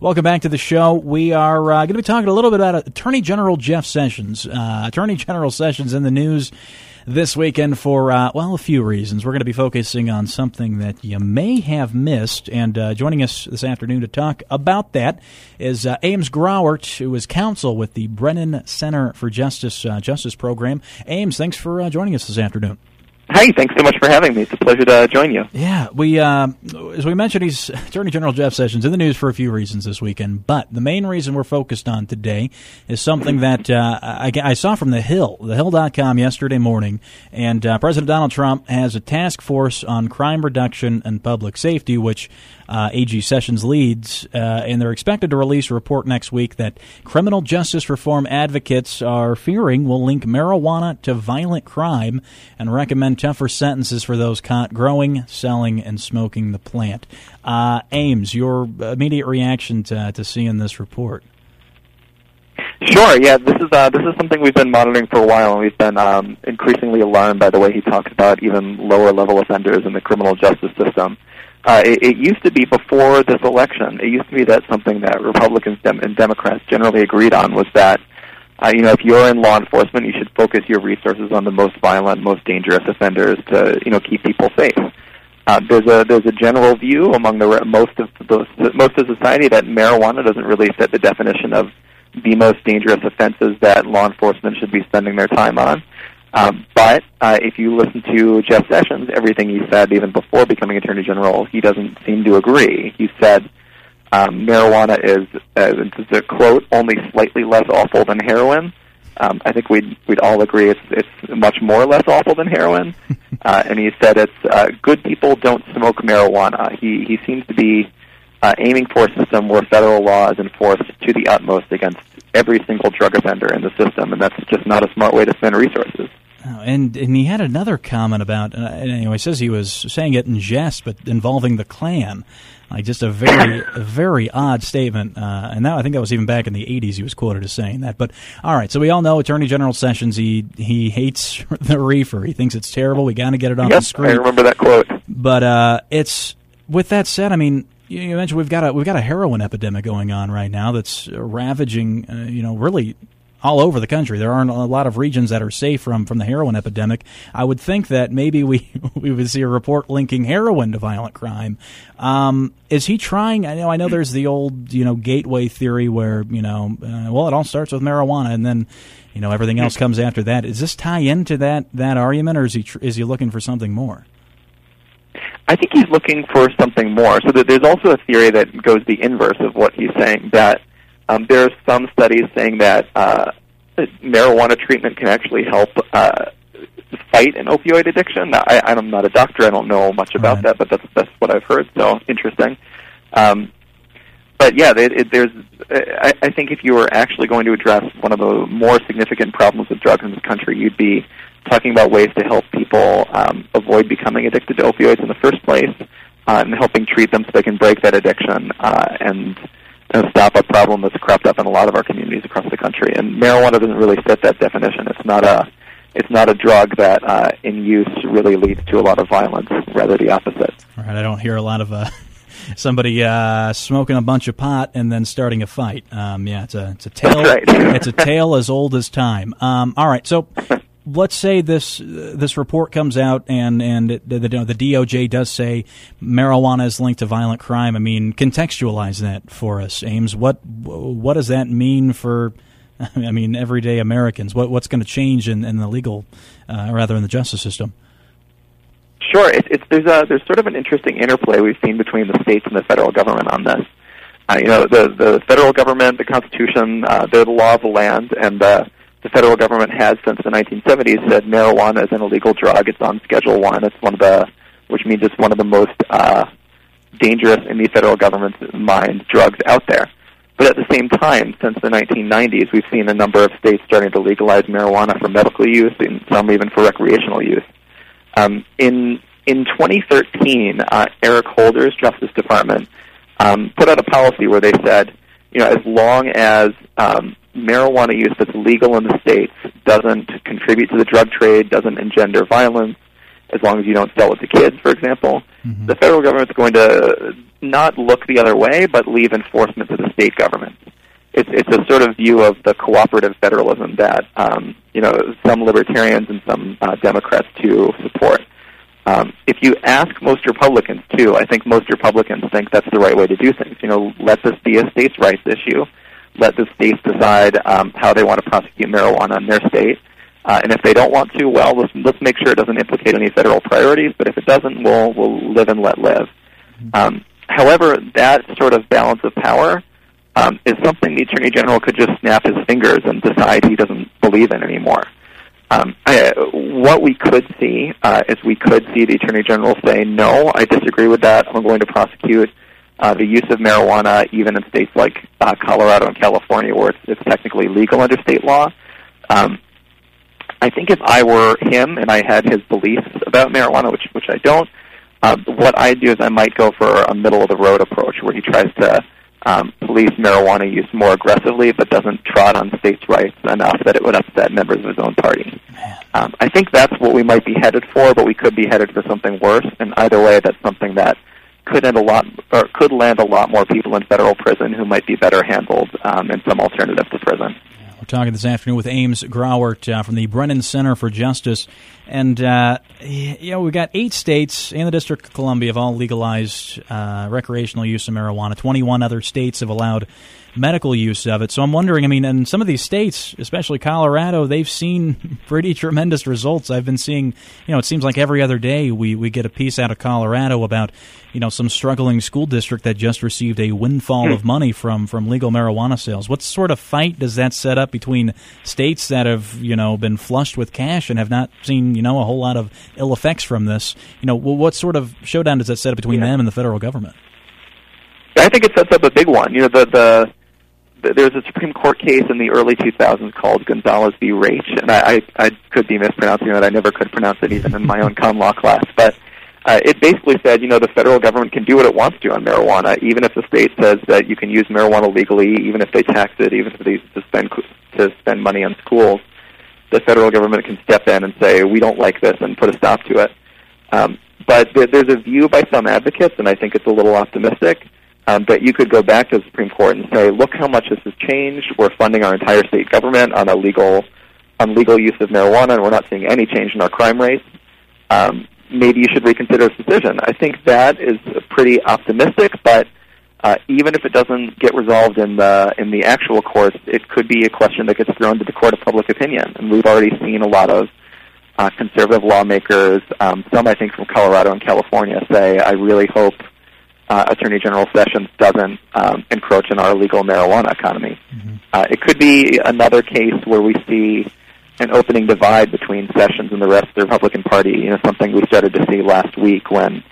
Welcome back to the show. We are going to be talking a little bit about Attorney General Jeff Sessions. Attorney General Sessions in the news this weekend for, a few reasons. We're going to be focusing on something that you may have missed, and joining us this afternoon to talk about that is Ames Grauert, who is counsel with the Brennan Center for Justice program. Ames, thanks for joining us this afternoon. Hi, thanks so much for having me. It's a pleasure to join you. Yeah, we as we mentioned, he's Attorney General Jeff Sessions in the news for a few reasons this weekend, but the main reason we're focused on today is something that I saw from The Hill, thehill.com yesterday morning, and President Donald Trump has a task force on crime reduction and public safety, which AG Sessions leads, and they're expected to release a report next week that criminal justice reform advocates are fearing will link marijuana to violent crime and recommend tougher sentences for those caught growing, selling, and smoking the plant. Ames, your immediate reaction to seeing this report? Sure. Yeah, this is something we've been monitoring for a while, and we've been increasingly alarmed by the way he talks about even lower level offenders in the criminal justice system. It used to be before this election. It used to be that something that Republicans and Democrats generally agreed on was that, if you're in law enforcement, you should focus your resources on the most violent, most dangerous offenders to, keep people safe. There's a general view among most of society that marijuana doesn't really fit the definition of the most dangerous offenses that law enforcement should be spending their time on. But if you listen to Jeff Sessions, everything he said even before becoming Attorney General, he doesn't seem to agree. He said marijuana is, to quote, only slightly less awful than heroin. I think we'd all agree it's much more less awful than heroin. And he said it's good people don't smoke marijuana. He seems to be aiming for a system where federal law is enforced to the utmost against every single drug offender in the system, and that's just not a smart way to spend resources. Oh, and he had another comment about, he says he was saying it in jest, but involving the Klan. Like just a very odd statement. And I think that was even back in the 80s he was quoted as saying that. But all right, so we all know Attorney General Sessions, he hates the reefer. He thinks it's terrible. We got to get it off the screen. I remember that quote. But it's, with that said, I mean, you mentioned we've got a heroin epidemic going on right now that's ravaging, really all over the country. There aren't a lot of regions that are safe from the heroin epidemic. I would think that maybe we would see a report linking heroin to violent crime. Is he trying? I know there's the old gateway theory where it all starts with marijuana and then everything else comes after that. Does this tie into that argument, or is he looking for something more? I think he's looking for something more. So there's also a theory that goes the inverse of what he's saying, that there are some studies saying that marijuana treatment can actually help fight an opioid addiction. Now, I'm not a doctor. I don't know much about that, but that's what I've heard, so interesting. But yeah, I think if you were actually going to address one of the more significant problems with drugs in this country, you'd be talking about ways to help people avoid becoming addicted to opioids in the first place, and helping treat them so they can break that addiction and stop a problem that's cropped up in a lot of our communities across the country. And marijuana doesn't really fit that definition. It's not a drug that in use really leads to a lot of violence, rather the opposite. All right, I don't hear a lot of somebody smoking a bunch of pot and then starting a fight. It's a tale. That's right. It's a tale as old as time. All right, so let's say this report comes out and the DOJ does say marijuana is linked to violent crime. I mean, contextualize that for us, Ames. What does that mean for everyday Americans? What's going to change in the legal, rather in the justice system? Sure. There's sort of an interesting interplay we've seen between the states and the federal government on this. The federal government, the Constitution, they're the law of the land, and the federal government has since the 1970s said marijuana is an illegal drug. It's on Schedule I. Which means it's one of the most dangerous in the federal government's mind drugs out there. But at the same time, since the 1990s, we've seen a number of states starting to legalize marijuana for medical use, and some even for recreational use. In 2013, Eric Holder's Justice Department put out a policy where they said, as long as marijuana use that's legal in the states doesn't contribute to the drug trade, doesn't engender violence, as long as you don't sell it to kids, for example. Mm-hmm. The federal government's going to not look the other way, but leave enforcement to the state government. It's a sort of view of the cooperative federalism that some libertarians and some Democrats too support. If you ask most Republicans too, I think most Republicans think that's the right way to do things. Let this be a states' rights issue. Let the states decide how they want to prosecute marijuana in their state. And if they don't want to, well, let's make sure it doesn't implicate any federal priorities. But if it doesn't, we'll live and let live. However, that sort of balance of power is something the Attorney General could just snap his fingers and decide he doesn't believe in anymore. What we could see is we could see the Attorney General say, no, I disagree with that. I'm going to prosecute the use of marijuana even in states like Colorado and California where it's technically legal under state law. I think if I were him and I had his beliefs about marijuana, which I don't, what I'd do is I might go for a middle-of-the-road approach where he tries to police marijuana use more aggressively but doesn't trot on states' rights enough that it would upset members of his own party. I think that's what we might be headed for, but we could be headed for something worse, and either way, that's something that could land a lot more people in federal prison who might be better handled in some alternative to prison. We're talking this afternoon with Ames Grauert from the Brennan Center for Justice. And, we've got 8 states and the District of Columbia have all legalized recreational use of marijuana. 21 other states have allowed medical use of it. So I'm wondering, in some of these states, especially Colorado, they've seen pretty tremendous results. I've been seeing, it seems like every other day we get a piece out of Colorado about, some struggling school district that just received a windfall of money from legal marijuana sales. What sort of fight does that set up between states that have, been flushed with cash and have not seen, a whole lot of ill effects from this? What sort of showdown does that set up between them and the federal government? I think it sets up a big one. There's a Supreme Court case in the early 2000s called Gonzalez v. Raich, and I could be mispronouncing it. I never could pronounce it even in my own common law class. But it basically said, the federal government can do what it wants to on marijuana, even if the state says that you can use marijuana legally, even if they tax it, even if they spend money on schools. The federal government can step in and say, we don't like this, and put a stop to it. But there's a view by some advocates, and I think it's a little optimistic, that you could go back to the Supreme Court and say, look how much this has changed. We're funding our entire state government on legal use of marijuana, and we're not seeing any change in our crime rates. Maybe you should reconsider this decision. I think that is pretty optimistic, but even if it doesn't get resolved in the actual courts, it could be a question that gets thrown to the court of public opinion. And we've already seen a lot of conservative lawmakers, some I think from Colorado and California, say, I really hope Attorney General Sessions doesn't encroach on our legal marijuana economy. Mm-hmm. It could be another case where we see an opening divide between Sessions and the rest of the Republican Party, something we started to see last week when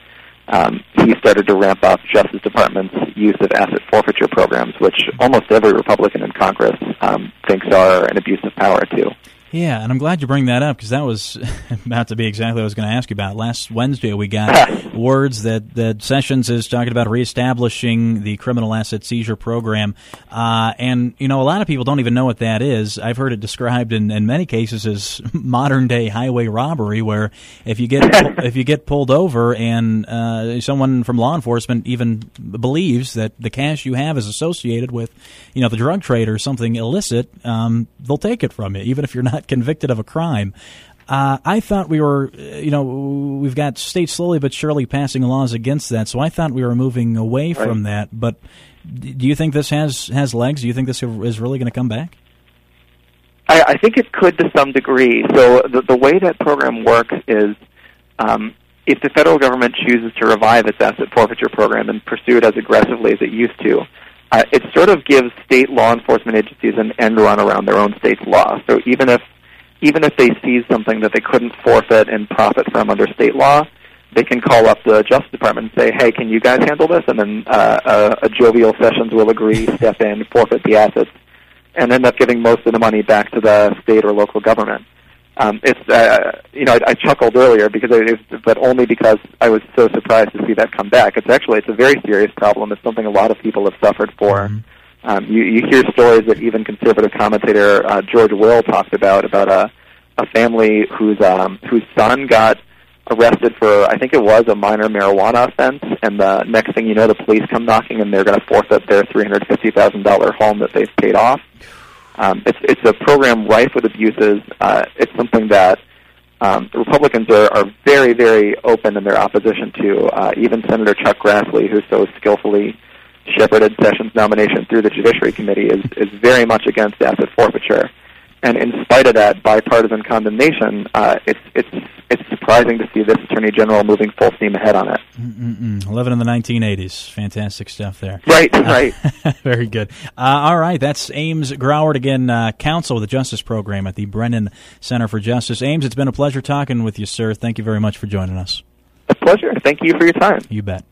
he started to ramp up Justice Department's use of asset forfeiture programs, which almost every Republican in Congress thinks are an abuse of power, too. Yeah, and I'm glad you bring that up because that was about to be exactly what I was going to ask you about. Last Wednesday we got words that Sessions is talking about reestablishing the criminal asset seizure program. And, a lot of people don't even know what that is. I've heard it described in many cases as modern-day highway robbery where if you get pulled over and someone from law enforcement even believes that the cash you have is associated with, the drug trade or something illicit, they'll take it from you, even if you're not convicted of a crime. I thought we were, we've got states slowly but surely passing laws against that, so I thought we were moving away from that. But do you think this has legs? Do you think this is really going to come back? I think it could to some degree. So the way that program works is if the federal government chooses to revive its asset forfeiture program and pursue it as aggressively as it used to, it sort of gives state law enforcement agencies an end run around their own state's law. So even if they seize something that they couldn't forfeit and profit from under state law, they can call up the Justice Department and say, hey, can you guys handle this? And then a jovial Sessions will agree, step in, forfeit the assets, and end up giving most of the money back to the state or local government. I chuckled earlier but only because I was so surprised to see that come back. It's a very serious problem. It's something a lot of people have suffered for. Mm-hmm. You hear stories that even conservative commentator George Will talked about a family whose son got arrested for, I think it was a minor marijuana offense, and the next thing you know, the police come knocking, and they're going to forfeit their $350,000 home that they've paid off. It's a program rife with abuses. It's something that the Republicans are very, very open in their opposition to. Even Senator Chuck Grassley, who so skillfully shepherded Sessions' nomination through the Judiciary Committee, is very much against asset forfeiture. And in spite of that bipartisan condemnation, it's surprising to see this Attorney General moving full steam ahead on it. Living in the 1980s. Fantastic stuff there. Right. Very good. All right, that's Ames Grauert again, counsel with the Justice Program at the Brennan Center for Justice. Ames, it's been a pleasure talking with you, sir. Thank you very much for joining us. A pleasure. Thank you for your time. You bet.